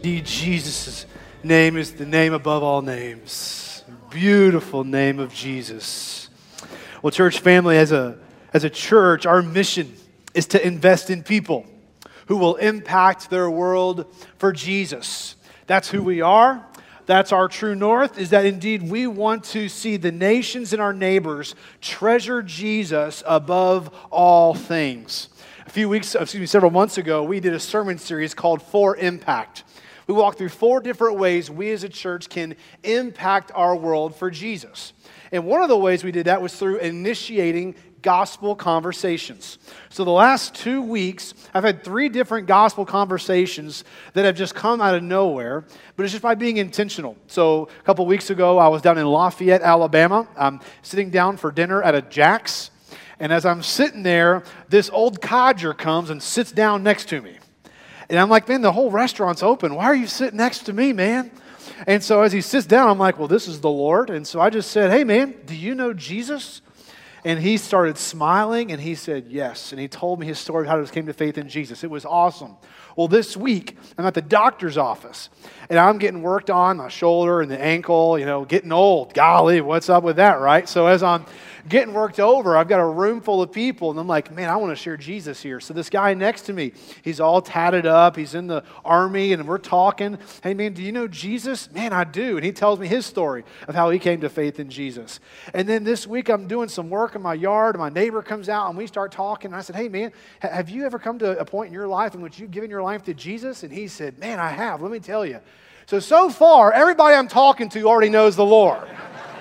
Indeed, Jesus' name is the name above all names. Beautiful name of Jesus. Well, church family, as a church, our mission is to invest in people who will impact their world for Jesus. That's who we are. That's our true north, is that indeed we want to see the nations and our neighbors treasure Jesus above all things. Several months ago, we did a sermon series called For Impact. We walked through 4 different ways we as a church can impact our world for Jesus. And one of the ways we did that was through initiating gospel conversations. So the last 2 weeks, I've had 3 different gospel conversations that have just come out of nowhere, but it's just by being intentional. So a couple weeks ago, I was down in Lafayette, Alabama. I'm sitting down for dinner at a Jack's, and as I'm sitting there, this old codger comes and sits down next to me. And I'm like, man, the whole restaurant's open. Why are you sitting next to me, man? And so as he sits down, I'm like, well, this is the Lord. And so I just said, hey, man, do you know Jesus? And he started smiling, and he said, yes. And he told me his story of how he came to faith in Jesus. It was awesome. Well, this week, I'm at the doctor's office, and I'm getting worked on my shoulder and the ankle, getting old. Golly, what's up with that, right? So as I'm getting worked over, I've got a room full of people, and I'm like, man, I want to share Jesus here. So this guy next to me, he's all tatted up. He's in the army, and we're talking. Hey, man, do you know Jesus? Man, I do. And he tells me his story of how he came to faith in Jesus. And then this week, I'm doing some work in my yard, and my neighbor comes out, and we start talking. And I said, hey, man, have you ever come to a point in your life in which you've given your life to Jesus? And he said, man, I have. Let me tell you. So far, everybody I'm talking to already knows the Lord.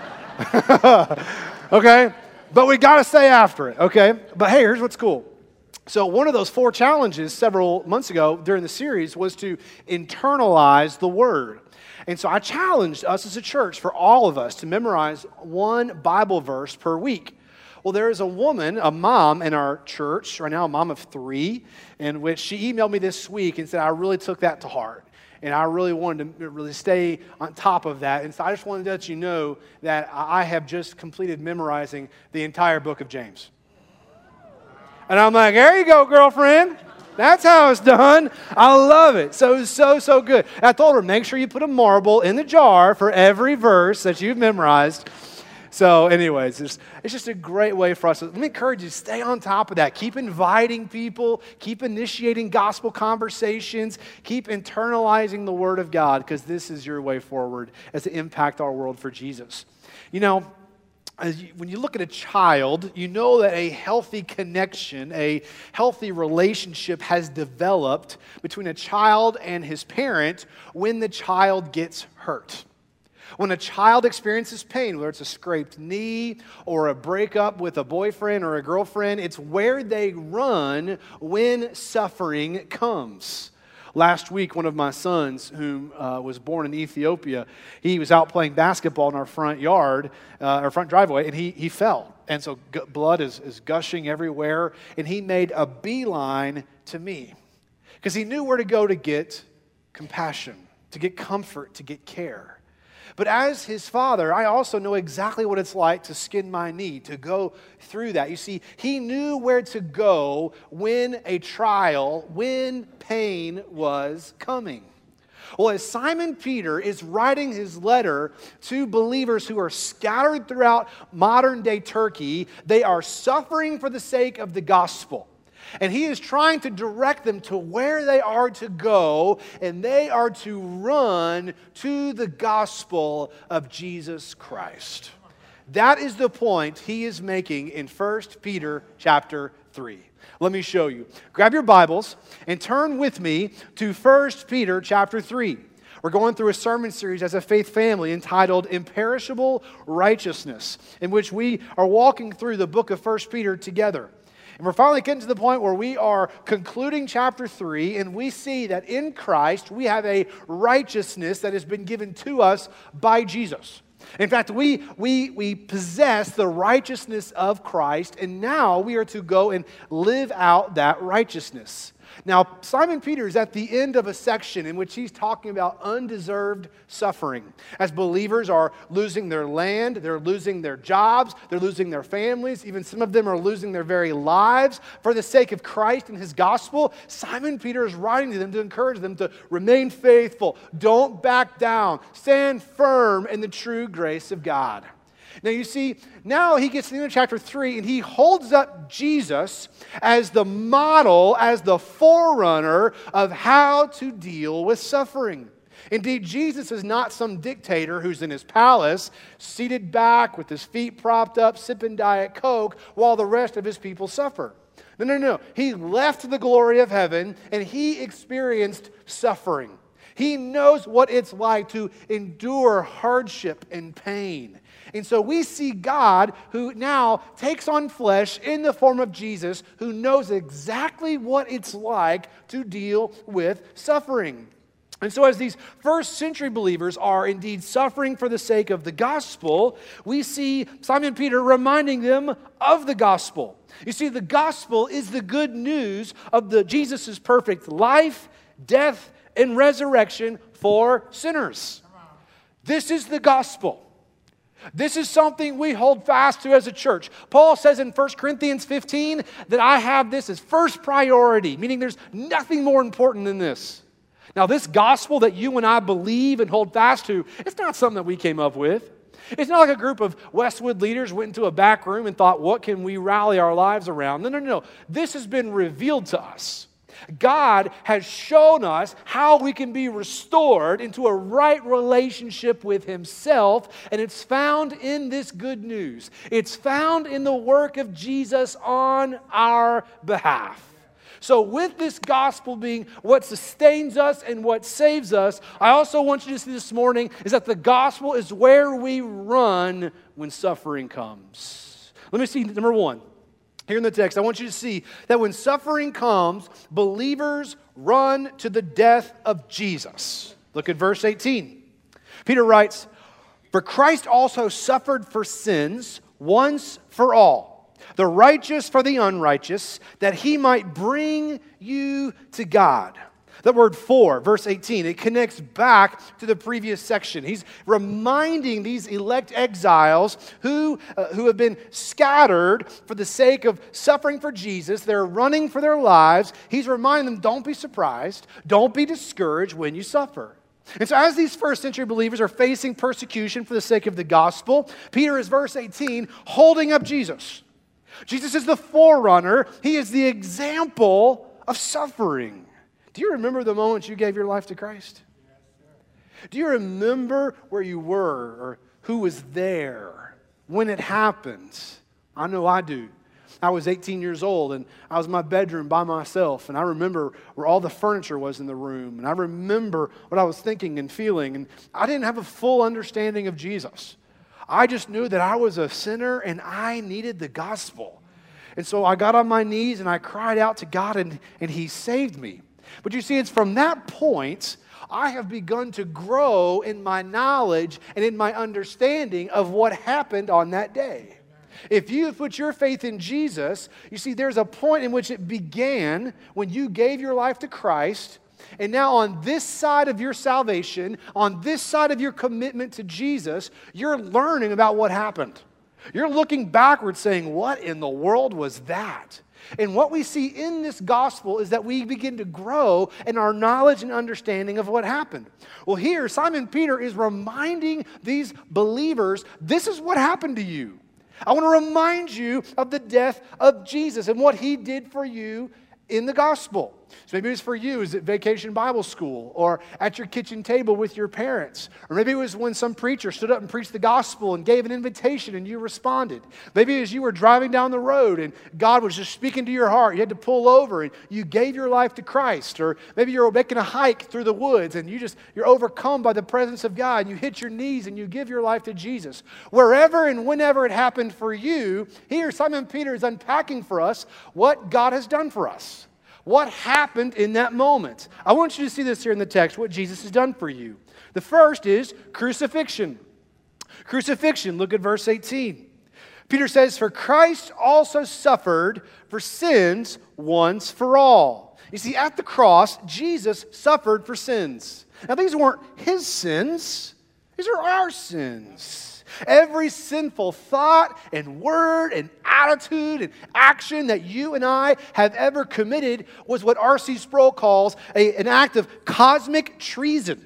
Okay? But we got to stay after it, okay? But hey, here's what's cool. So one of those 4 challenges several months ago during the series was to internalize the Word. And so I challenged us as a church, for all of us, to memorize 1 Bible verse per week. Well, there is a woman, a mom in our church, right now a mom of 3, in which she emailed me this week and said, I really took that to heart. And I really wanted to really stay on top of that. And so I just wanted to let you know that I have just completed memorizing the entire book of James. And I'm like, there you go, girlfriend. That's how it's done. I love it. So good. And I told her, make sure you put a marble in the jar for every verse that you've memorized. So anyways, it's just a great way for us. Let me encourage you to stay on top of that. Keep inviting people. Keep initiating gospel conversations. Keep internalizing the Word of God, because this is your way forward as to impact our world for Jesus. When you look at a child, you know that a healthy connection, a healthy relationship has developed between a child and his parent when the child gets hurt. When a child experiences pain, whether it's a scraped knee or a breakup with a boyfriend or a girlfriend, it's where they run when suffering comes. Last week, one of my sons, who was born in Ethiopia, he was out playing basketball in our front yard, our front driveway, and he fell. And so blood is gushing everywhere, and he made a beeline to me because he knew where to go to get compassion, to get comfort, to get care. But as his father, I also know exactly what it's like to skin my knee, to go through that. You see, he knew where to go when a trial, when pain was coming. Well, as Simon Peter is writing his letter to believers who are scattered throughout modern-day Turkey, they are suffering for the sake of the gospel. And he is trying to direct them to where they are to go, and they are to run to the gospel of Jesus Christ. That is the point he is making in 1 Peter chapter 3. Let me show you. Grab your Bibles and turn with me to 1 Peter chapter 3. We're going through a sermon series as a faith family entitled Imperishable Righteousness, in which we are walking through the book of 1 Peter together. And we're finally getting to the point where we are concluding chapter 3, and we see that in Christ we have a righteousness that has been given to us by Jesus. In fact, we possess the righteousness of Christ, and now we are to go and live out that righteousness. Now, Simon Peter is at the end of a section in which he's talking about undeserved suffering. As believers are losing their land, they're losing their jobs, they're losing their families, even some of them are losing their very lives for the sake of Christ and his gospel. Simon Peter is writing to them to encourage them to remain faithful, don't back down, stand firm in the true grace of God. Now you see, now he gets to the end of chapter 3 and he holds up Jesus as the model, as the forerunner of how to deal with suffering. Indeed, Jesus is not some dictator who's in his palace, seated back with his feet propped up, sipping Diet Coke, while the rest of his people suffer. No. He left the glory of heaven and he experienced suffering. He knows what it's like to endure hardship and pain. And so we see God who now takes on flesh in the form of Jesus, who knows exactly what it's like to deal with suffering. And so as these first century believers are indeed suffering for the sake of the gospel, we see Simon Peter reminding them of the gospel. You see, the gospel is the good news of Jesus' perfect life, death, and resurrection for sinners. This is the gospel. This is something we hold fast to as a church. Paul says in 1 Corinthians 15 that I have this as first priority, meaning there's nothing more important than this. Now, this gospel that you and I believe and hold fast to, it's not something that we came up with. It's not like a group of Westwood leaders went into a back room and thought, what can we rally our lives around? No. This has been revealed to us. God has shown us how we can be restored into a right relationship with himself, and it's found in this good news. It's found in the work of Jesus on our behalf. So with this gospel being what sustains us and what saves us, I also want you to see this morning is that the gospel is where we run when suffering comes. Let me see, number one. Here in the text, I want you to see that when suffering comes, believers run to the death of Jesus. Look at verse 18. Peter writes, "For Christ also suffered for sins once for all, the righteous for the unrighteous, that he might bring you to God." The word "for," verse 18, it connects back to the previous section. He's reminding these elect exiles who have been scattered for the sake of suffering for Jesus. They're running for their lives. He's reminding them, don't be surprised. Don't be discouraged when you suffer. And so as these first century believers are facing persecution for the sake of the gospel, Peter is, verse 18, holding up Jesus. Jesus is the forerunner. He is the example of suffering. Do you remember the moment you gave your life to Christ? Do you remember where you were or who was there when it happened? I know I do. I was 18 years old and I was in my bedroom by myself, and I remember where all the furniture was in the room, and I remember what I was thinking and feeling, and I didn't have a full understanding of Jesus. I just knew that I was a sinner and I needed the gospel. And so I got on my knees and I cried out to God, and he saved me. But you see, it's from that point I have begun to grow in my knowledge and in my understanding of what happened on that day. If you put your faith in Jesus, you see there's a point in which it began when you gave your life to Christ, and now on this side of your salvation, on this side of your commitment to Jesus, you're learning about what happened. You're looking backwards saying, what in the world was that? And what we see in this gospel is that we begin to grow in our knowledge and understanding of what happened. Well, here, Simon Peter is reminding these believers, this is what happened to you. I want to remind you of the death of Jesus and what he did for you in the gospel. So maybe it was for you, is it Vacation Bible School, or at your kitchen table with your parents? Or maybe it was when some preacher stood up and preached the gospel and gave an invitation and you responded. Maybe as you were driving down the road and God was just speaking to your heart, you had to pull over and you gave your life to Christ. Or maybe you're making a hike through the woods and you're overcome by the presence of God and you hit your knees and you give your life to Jesus. Wherever and whenever it happened for you, here Simon Peter is unpacking for us what God has done for us. What happened in that moment? I want you to see this here in the text, what Jesus has done for you. The first is crucifixion. Crucifixion, look at verse 18. Peter says, for Christ also suffered for sins once for all. You see, at the cross, Jesus suffered for sins. Now, these weren't his sins. These are our sins. Every sinful thought and word and attitude and action that you and I have ever committed was what R.C. Sproul calls an act of cosmic treason.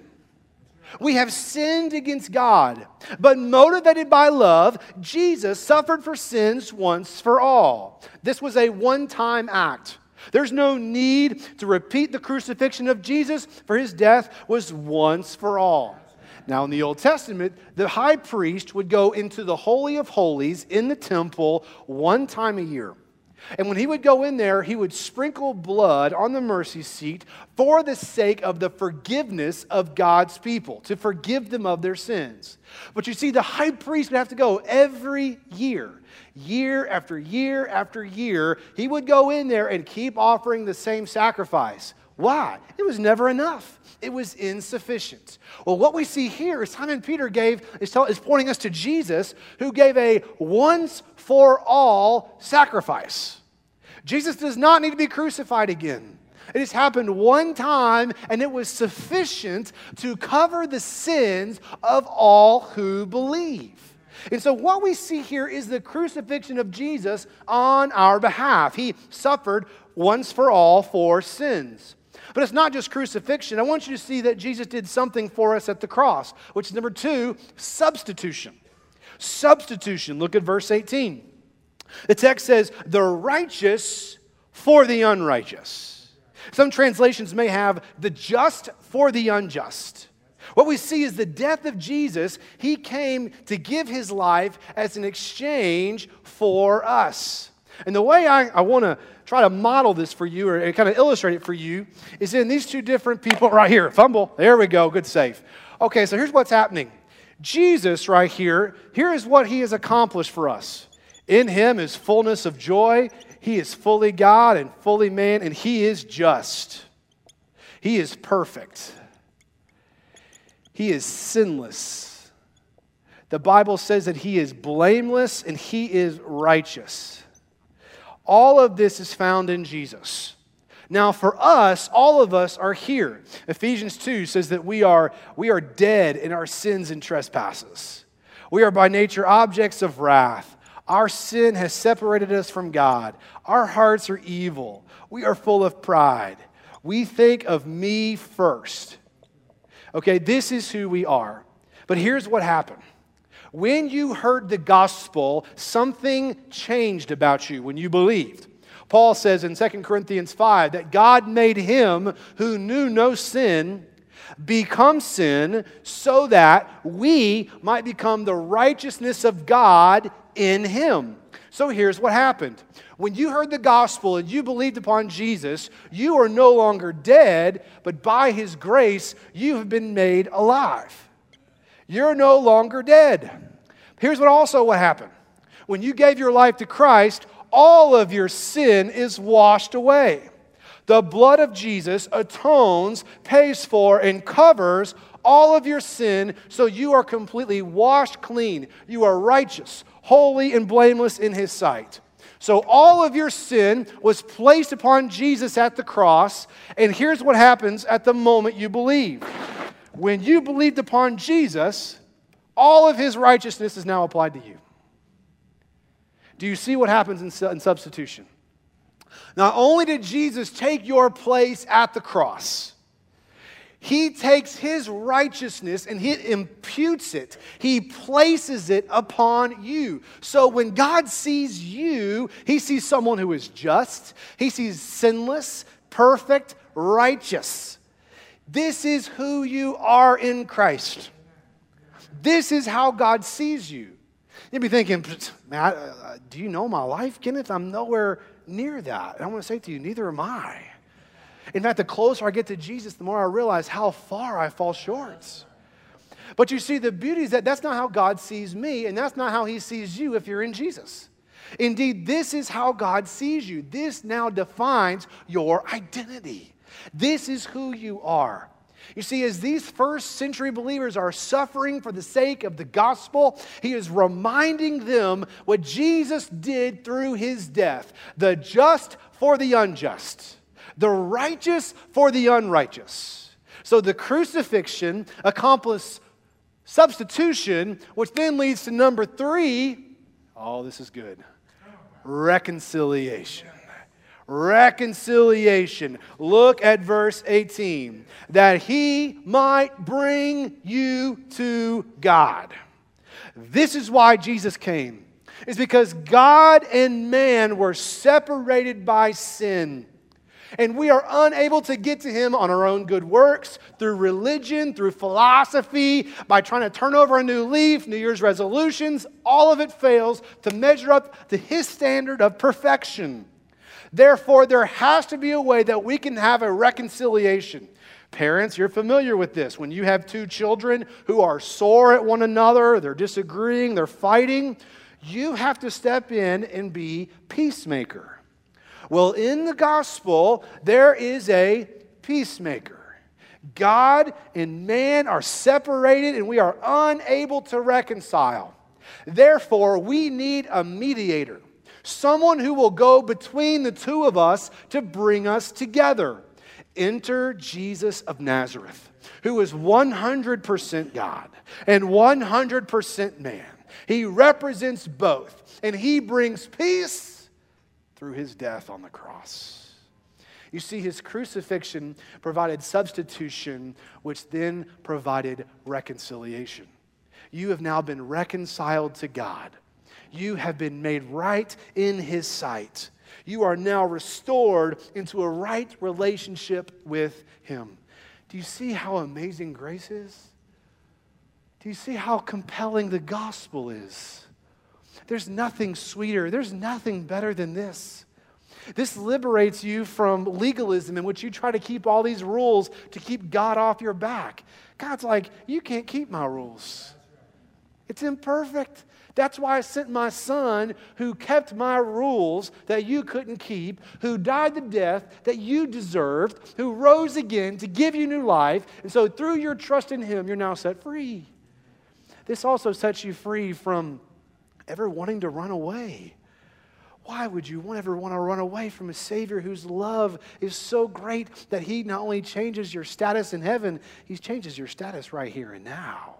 We have sinned against God, but motivated by love, Jesus suffered for sins once for all. This was a one-time act. There's no need to repeat the crucifixion of Jesus, for his death was once for all. Now, in the Old Testament, the high priest would go into the Holy of Holies in the temple one time a year. And when he would go in there, he would sprinkle blood on the mercy seat for the sake of the forgiveness of God's people, to forgive them of their sins. But you see, the high priest would have to go every year. Year after year after year, he would go in there and keep offering the same sacrifice. Why? It was never enough. It was insufficient. Well, what we see here is Simon Peter is pointing us to Jesus, who gave a once-for-all sacrifice. Jesus does not need to be crucified again. It has happened one time, and it was sufficient to cover the sins of all who believe. And so what we see here is the crucifixion of Jesus on our behalf. He suffered once for all for sins. But it's not just crucifixion. I want you to see that Jesus did something for us at the cross, which is number 2, substitution. Substitution. Look at verse 18. The text says, the righteous for the unrighteous. Some translations may have the just for the unjust. What we see is the death of Jesus. He came to give his life as an exchange for us. And the way I want to try to model this for you, or kind of illustrate it for you, is in these two different people right here. Fumble. There we go. Good save. Okay, so here's what's happening. Jesus right here is what he has accomplished for us. In him is fullness of joy. He is fully God and fully man, and he is just. He is perfect. He is sinless. The Bible says that he is blameless and he is righteous. All of this is found in Jesus. Now for us, all of us are here. Ephesians 2 says that we are dead in our sins and trespasses. We are by nature objects of wrath. Our sin has separated us from God. Our hearts are evil. We are full of pride. We think of me first. Okay, this is who we are. But here's what happened. When you heard the gospel, something changed about you when you believed. Paul says in 2 Corinthians 5 that God made him who knew no sin become sin so that we might become the righteousness of God in him. So here's what happened. When you heard the gospel and you believed upon Jesus, you are no longer dead, but by his grace, you have been made alive. You're no longer dead. Here's what happened. When you gave your life to Christ, all of your sin is washed away. The blood of Jesus atones, pays for, and covers all of your sin, so you are completely washed clean. You are righteous, holy, and blameless in his sight. So all of your sin was placed upon Jesus at the cross, and here's what happens at the moment you believe. When you believed upon Jesus, all of his righteousness is now applied to you. Do you see what happens in substitution? Not only did Jesus take your place at the cross, he takes his righteousness and he imputes it. He places it upon you. So when God sees you, he sees someone who is just. He sees sinless, perfect, righteous. This is who you are in Christ. This is how God sees you. You'd be thinking, man, do you know my life, Kenneth? I'm nowhere near that. And I want to say to you, neither am I. In fact, the closer I get to Jesus, the more I realize how far I fall short. But you see, the beauty is that that's not how God sees me, and that's not how he sees you if you're in Jesus. Indeed, this is how God sees you. This now defines your identity. This is who you are. You see, as these first century believers are suffering for the sake of the gospel, he is reminding them what Jesus did through his death. The just for the unjust, the righteous for the unrighteous. So the crucifixion accomplished substitution, which then leads to number 3. Oh, this is good. Reconciliation. Reconciliation. Look at verse 18. That he might bring you to God. This is why Jesus came. It's because God and man were separated by sin. And we are unable to get to him on our own good works, through religion, through philosophy, by trying to turn over a new leaf, New Year's resolutions. All of it fails to measure up to his standard of perfection. Therefore, there has to be a way that we can have a reconciliation. Parents, you're familiar with this. When you have 2 children who are sore at one another, they're disagreeing, they're fighting, you have to step in and be peacemaker. Well, in the gospel, there is a peacemaker. God and man are separated and we are unable to reconcile. Therefore, we need a mediator. Someone who will go between the two of us to bring us together. Enter Jesus of Nazareth, who is 100% God and 100% man. He represents both, and he brings peace through his death on the cross. You see, his crucifixion provided substitution, which then provided reconciliation. You have now been reconciled to God. You have been made right in his sight. You are now restored into a right relationship with him. Do you see how amazing grace is? Do you see how compelling the gospel is? There's nothing sweeter. There's nothing better than this. This liberates you from legalism in which you try to keep all these rules to keep God off your back. God's like, you can't keep my rules. It's imperfect. That's why I sent my son who kept my rules that you couldn't keep, who died the death that you deserved, who rose again to give you new life. And so through your trust in him, you're now set free. This also sets you free from ever wanting to run away. Why would you ever want to run away from a Savior whose love is so great that he not only changes your status in heaven, he changes your status right here and now?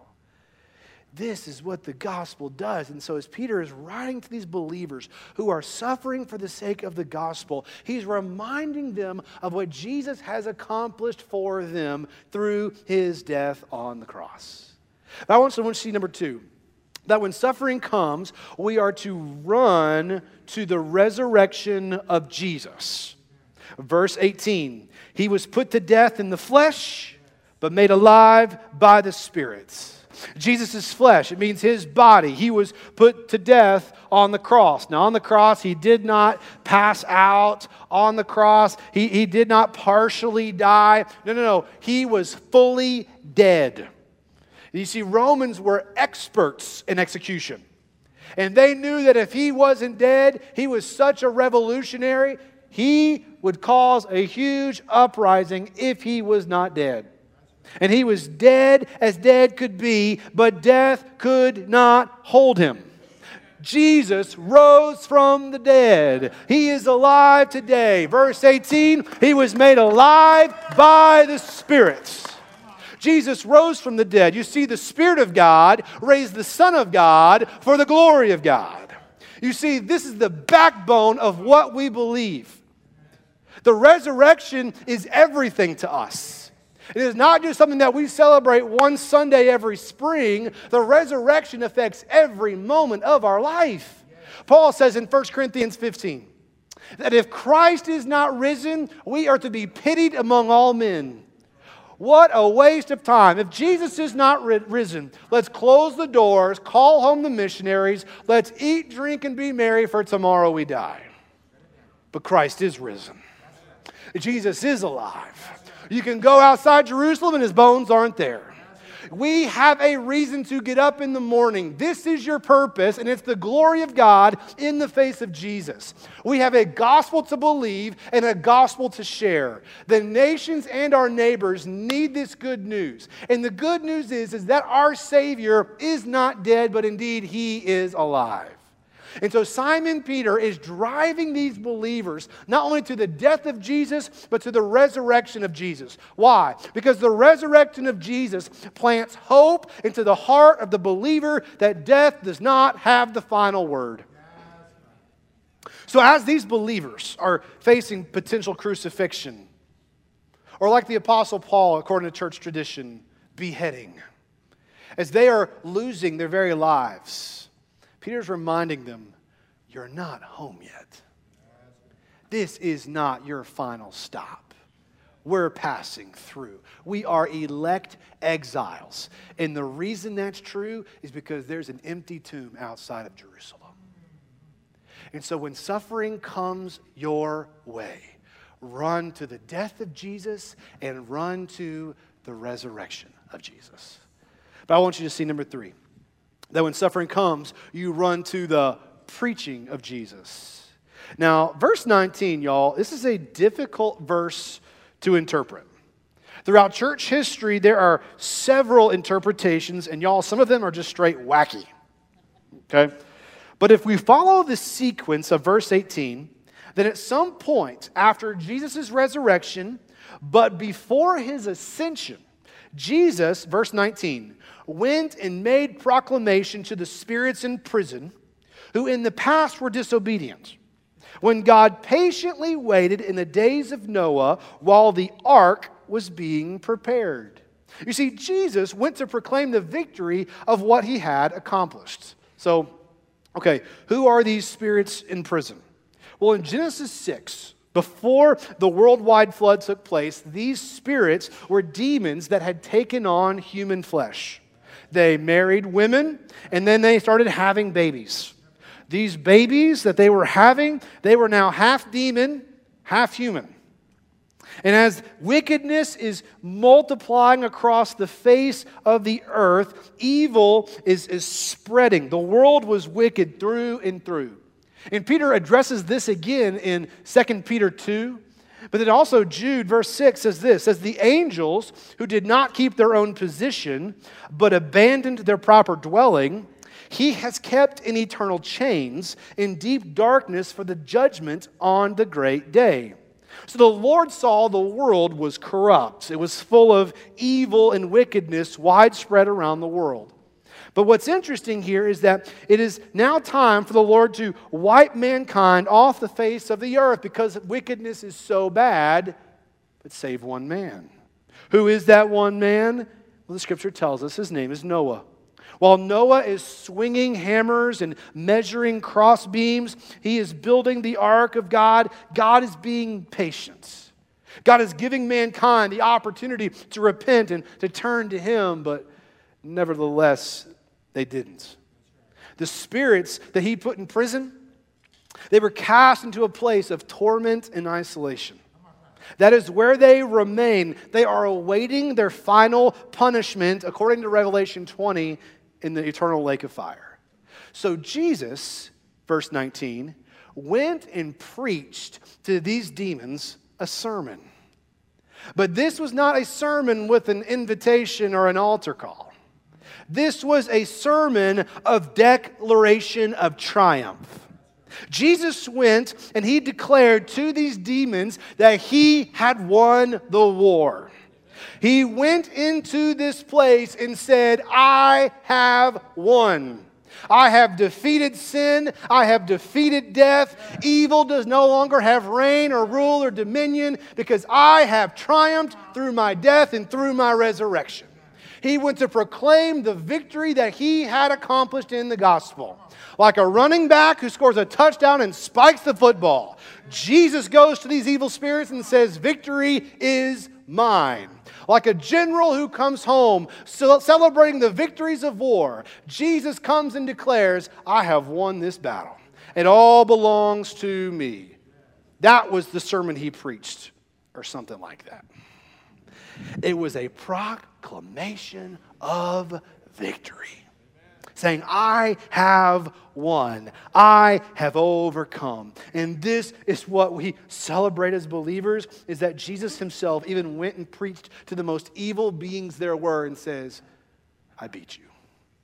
This is what the gospel does. And so as Peter is writing to these believers who are suffering for the sake of the gospel, he's reminding them of what Jesus has accomplished for them through his death on the cross. But I want someone to see number 2. That when suffering comes, we are to run to the resurrection of Jesus. Verse 18, he was put to death in the flesh, but made alive by the Spirit. Jesus' flesh, it means his body. He was put to death on the cross. Now on the cross, he did not pass out. On the cross, he did not partially die. No. He was fully dead. You see, Romans were experts in execution. And they knew that if he wasn't dead, he was such a revolutionary, he would cause a huge uprising if he was not dead. And he was dead as dead could be, but death could not hold him. Jesus rose from the dead. He is alive today. Verse 18, he was made alive by the Spirit. Jesus rose from the dead. You see, the Spirit of God raised the Son of God for the glory of God. You see, this is the backbone of what we believe. The resurrection is everything to us. It is not just something that we celebrate one Sunday every spring. The resurrection affects every moment of our life. Paul says in 1 Corinthians 15 that if Christ is not risen, we are to be pitied among all men. What a waste of time. If Jesus is not risen, let's close the doors, call home the missionaries, let's eat, drink, and be merry, for tomorrow we die. But Christ is risen. Jesus is alive. You can go outside Jerusalem and his bones aren't there. We have a reason to get up in the morning. This is your purpose, and it's the glory of God in the face of Jesus. We have a gospel to believe and a gospel to share. The nations and our neighbors need this good news. And the good news is that our Savior is not dead, but indeed He is alive. And so Simon Peter is driving these believers not only to the death of Jesus, but to the resurrection of Jesus. Why? Because the resurrection of Jesus plants hope into the heart of the believer that death does not have the final word. So as these believers are facing potential crucifixion, or like the Apostle Paul, according to church tradition, beheading, as they are losing their very lives, Peter's reminding them, you're not home yet. This is not your final stop. We're passing through. We are elect exiles. And the reason that's true is because there's an empty tomb outside of Jerusalem. And so when suffering comes your way, run to the death of Jesus and run to the resurrection of Jesus. But I want you to see number 3. That when suffering comes, you run to the preaching of Jesus. Now, verse 19, y'all, this is a difficult verse to interpret. Throughout church history, there are several interpretations, and y'all, some of them are just straight wacky. Okay? But if we follow the sequence of verse 18, then at some point after Jesus' resurrection, but before His ascension, Jesus, verse 19, went and made proclamation to the spirits in prison who in the past were disobedient, when God patiently waited in the days of Noah while the ark was being prepared. You see, Jesus went to proclaim the victory of what He had accomplished. So, okay, who are these spirits in prison? Well, in Genesis 6, before the worldwide flood took place, these spirits were demons that had taken on human flesh. They married women, and then they started having babies. These babies that they were having, they were now half demon, half human. And as wickedness is multiplying across the face of the earth, evil is spreading. The world was wicked through and through. And Peter addresses this again in 2 Peter 2. But then also Jude, verse 6, says this, says, the angels who did not keep their own position, but abandoned their proper dwelling, He has kept in eternal chains in deep darkness for the judgment on the great day. So the Lord saw the world was corrupt. It was full of evil and wickedness widespread around the world. But what's interesting here is that it is now time for the Lord to wipe mankind off the face of the earth because wickedness is so bad, but save one man. Who is that one man? Well, the Scripture tells us his name is Noah. While Noah is swinging hammers and measuring crossbeams, he is building the ark of God. God is being patient. God is giving mankind the opportunity to repent and to turn to Him, but nevertheless, they didn't. The spirits that He put in prison, they were cast into a place of torment and isolation. That is where they remain. They are awaiting their final punishment, according to Revelation 20, in the eternal lake of fire. So Jesus, verse 19, went and preached to these demons a sermon. But this was not a sermon with an invitation or an altar call. This was a sermon of declaration of triumph. Jesus went and He declared to these demons that He had won the war. He went into this place and said, I have won. I have defeated sin. I have defeated death. Evil does no longer have reign or rule or dominion because I have triumphed through my death and through my resurrection. He went to proclaim the victory that He had accomplished in the gospel. Like a running back who scores a touchdown and spikes the football, Jesus goes to these evil spirits and says, victory is mine. Like a general who comes home celebrating the victories of war, Jesus comes and declares, I have won this battle. It all belongs to me. That was the sermon He preached, or something like that. It was a proclamation of victory, saying, I have won. I have overcome. And this is what we celebrate as believers, is that Jesus himself even went and preached to the most evil beings there were and says, I beat you.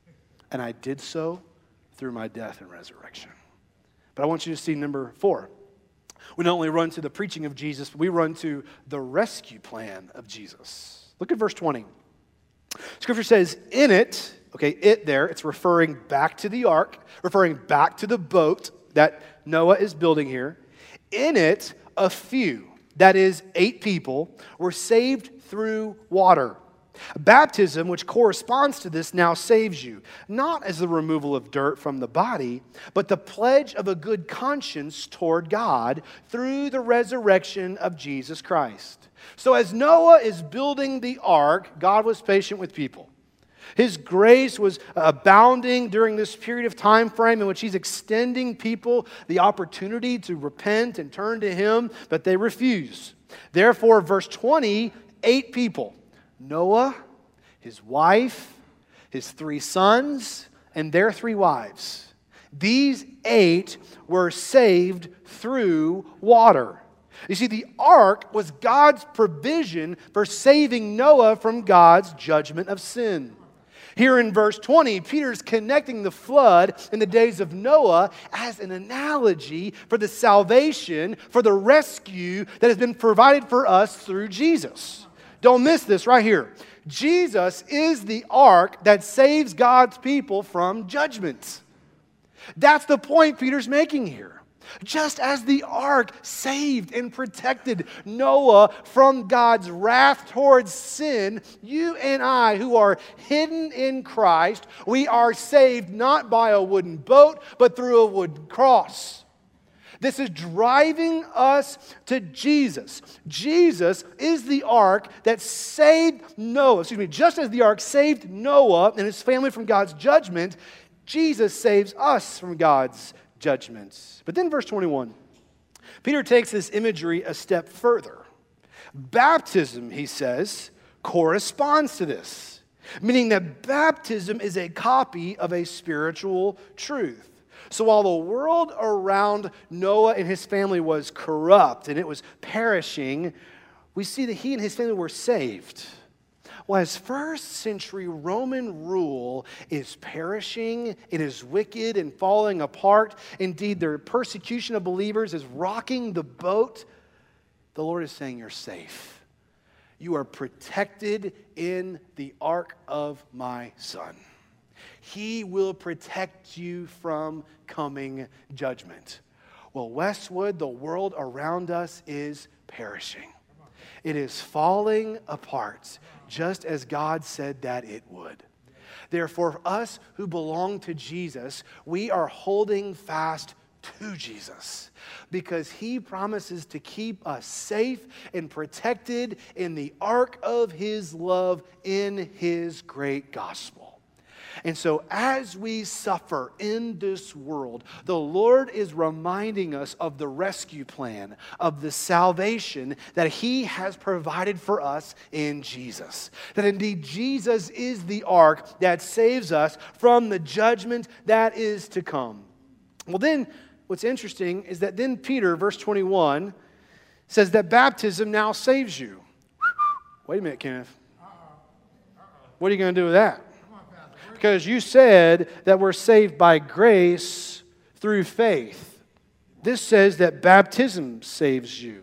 And I did so through my death and resurrection. But I want you to see number 4. We not only run to the preaching of Jesus, but we run to the rescue plan of Jesus. Look at verse 20. Scripture says, in it, okay, it there, it's referring back to the ark, referring back to the boat that Noah is building here. In it, a few, that is 8 people, were saved through water. Baptism, which corresponds to this, now saves you, not as the removal of dirt from the body, but the pledge of a good conscience toward God through the resurrection of Jesus Christ. So as Noah is building the ark, God was patient with people. His grace was abounding during this period of time frame in which he's extending people the opportunity to repent and turn to him, but they refuse. Therefore, verse 20, 8 people, Noah, his wife, his 3 sons, and their 3 wives. These 8 were saved through water. You see, the ark was God's provision for saving Noah from God's judgment of sin. Here in verse 20, Peter's connecting the flood in the days of Noah as an analogy for the salvation, for the rescue that has been provided for us through Jesus. Don't miss this right here. Jesus is the ark that saves God's people from judgment. That's the point Peter's making here. Just as the ark saved and protected Noah from God's wrath towards sin, you and I, who are hidden in Christ, we are saved not by a wooden boat, but through a wooden cross. This is driving us to Jesus. Jesus is the ark that saved Noah. Just as the ark saved Noah and his family from God's judgment, Jesus saves us from God's judgments. But then verse 21, Peter takes this imagery a step further. Baptism, he says, corresponds to this, meaning that baptism is a copy of a spiritual truth. So while the world around Noah and his family was corrupt and it was perishing, we see that he and his family were saved. Well, as first century Roman rule is perishing, it is wicked and falling apart. Indeed, their persecution of believers is rocking the boat. The Lord is saying, you're safe. You are protected in the ark of my Son. He will protect you from coming judgment. Well, Westwood, the world around us is perishing. It is falling apart, just as God said that it would. Therefore, us who belong to Jesus, we are holding fast to Jesus because he promises to keep us safe and protected in the ark of his love in his great gospel. And so as we suffer in this world, the Lord is reminding us of the rescue plan, of the salvation that he has provided for us in Jesus. That indeed Jesus is the ark that saves us from the judgment that is to come. Well then, what's interesting is that then Peter, verse 21, says that baptism now saves you. Wait a minute, Kenneth. What are you going to do with that? Because you said that we're saved by grace through faith. This says that baptism saves you.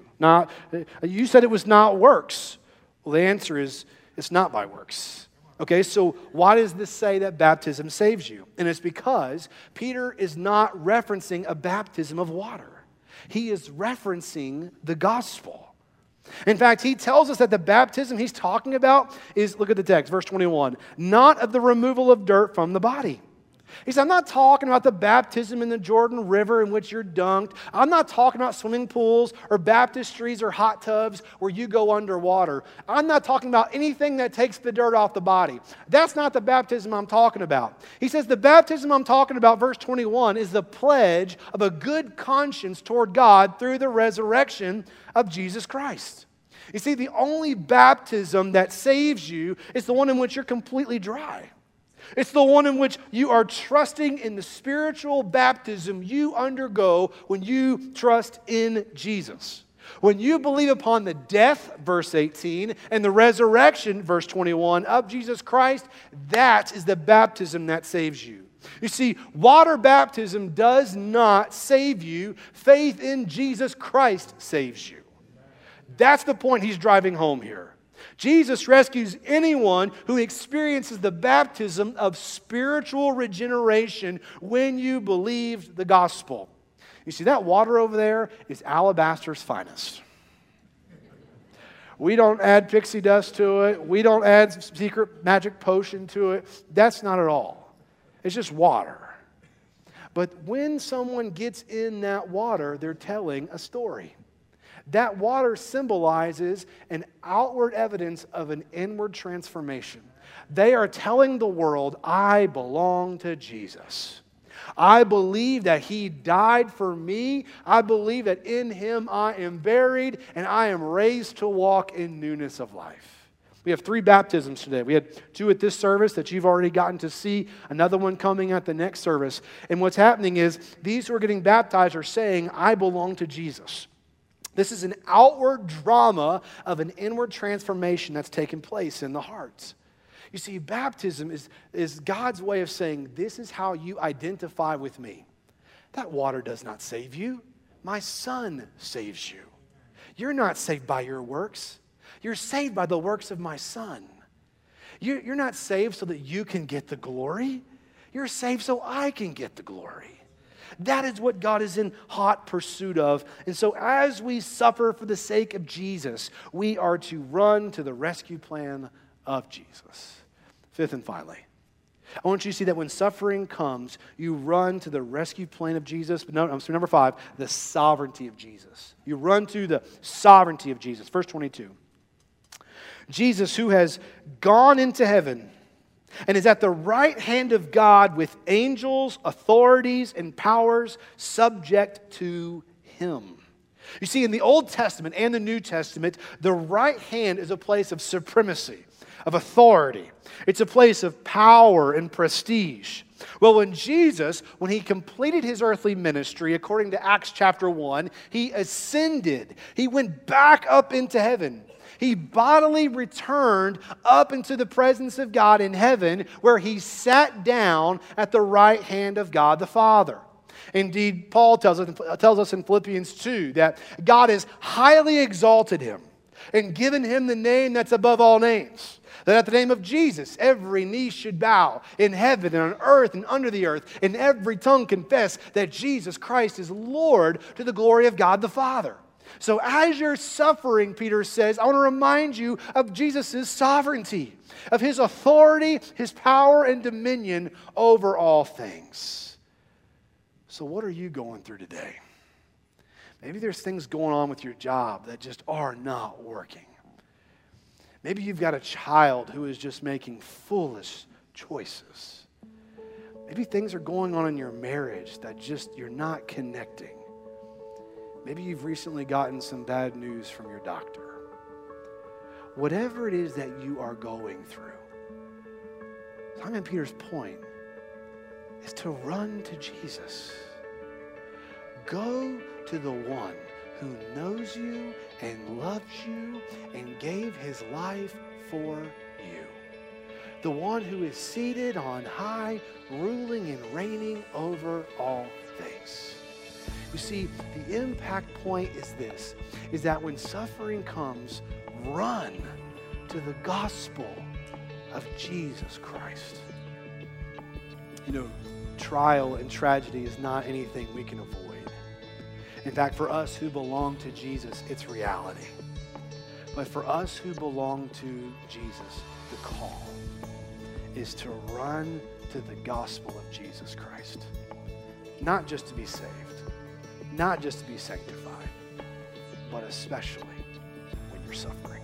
You said it was not works. Well, the answer is it's not by works. Okay, so why does this say that baptism saves you? And it's because Peter is not referencing a baptism of water. He is referencing the gospel. In fact, he tells us that the baptism he's talking about is, look at the text, verse 21, not of the removal of dirt from the body. He said, I'm not talking about the baptism in the Jordan River in which you're dunked. I'm not talking about swimming pools or baptistries or hot tubs where you go underwater. I'm not talking about anything that takes the dirt off the body. That's not the baptism I'm talking about. He says the baptism I'm talking about, verse 21, is the pledge of a good conscience toward God through the resurrection of Jesus Christ. You see, the only baptism that saves you is the one in which you're completely dry. It's the one in which you are trusting in the spiritual baptism you undergo when you trust in Jesus. When you believe upon the death, verse 18, and the resurrection, verse 21, of Jesus Christ, that is the baptism that saves you. You see, water baptism does not save you. Faith in Jesus Christ saves you. That's the point he's driving home here. Jesus rescues anyone who experiences the baptism of spiritual regeneration when you believe the gospel. You see, that water over there is alabaster's finest. We don't add pixie dust to it. We don't add secret magic potion to it. That's not at all. It's just water. But when someone gets in that water, they're telling a story. That water symbolizes an outward evidence of an inward transformation. They are telling the world, I belong to Jesus. I believe that He died for me. I believe that in Him I am buried and I am raised to walk in newness of life. We have 3 baptisms today. We had 2 at this service that you've already gotten to see, another one coming at the next service. And what's happening is these who are getting baptized are saying, I belong to Jesus. This is an outward drama of an inward transformation that's taken place in the hearts. You see, baptism is God's way of saying, this is how you identify with me. That water does not save you. My Son saves you. You're not saved by your works. You're saved by the works of my Son. You're not saved so that you can get the glory. You're saved so I can get the glory. That is what God is in hot pursuit of. And so as we suffer for the sake of Jesus, we are to run to the rescue plan of Jesus. 5th and finally, I want you to see that when suffering comes, you run to the rescue plan of Jesus. But number 5, the sovereignty of Jesus. You run to the sovereignty of Jesus. Verse 22. Jesus, who has gone into heaven and is at the right hand of God with angels, authorities, and powers subject to Him. You see, in the Old Testament and the New Testament, the right hand is a place of supremacy, of authority. It's a place of power and prestige. Well, when Jesus, when He completed His earthly ministry, according to Acts chapter 1, He ascended. He went back up into heaven. He bodily returned up into the presence of God in heaven, where He sat down at the right hand of God the Father. Indeed, Paul tells us in Philippians 2 that God has highly exalted Him and given Him the name that's above all names. That at the name of Jesus, every knee should bow in heaven and on earth and under the earth, and every tongue confess that Jesus Christ is Lord to the glory of God the Father. So as you're suffering, Peter says, I want to remind you of Jesus' sovereignty, of His authority, His power and dominion over all things. So what are you going through today? Maybe there's things going on with your job that just are not working. Maybe you've got a child who is just making foolish choices. Maybe things are going on in your marriage that just you're not connecting. Maybe you've recently gotten some bad news from your doctor. Whatever it is that you are going through, Simon Peter's point is to run to Jesus. Go to the one who knows you and loves you and gave His life for you. The one who is seated on high, ruling and reigning over all things. You see, the impact point is this, is that when suffering comes, run to the gospel of Jesus Christ. You know, trial and tragedy is not anything we can avoid. In fact, for us who belong to Jesus, it's reality. But for us who belong to Jesus, the call is to run to the gospel of Jesus Christ. Not just to be saved, not just to be sanctified, but especially when you're suffering.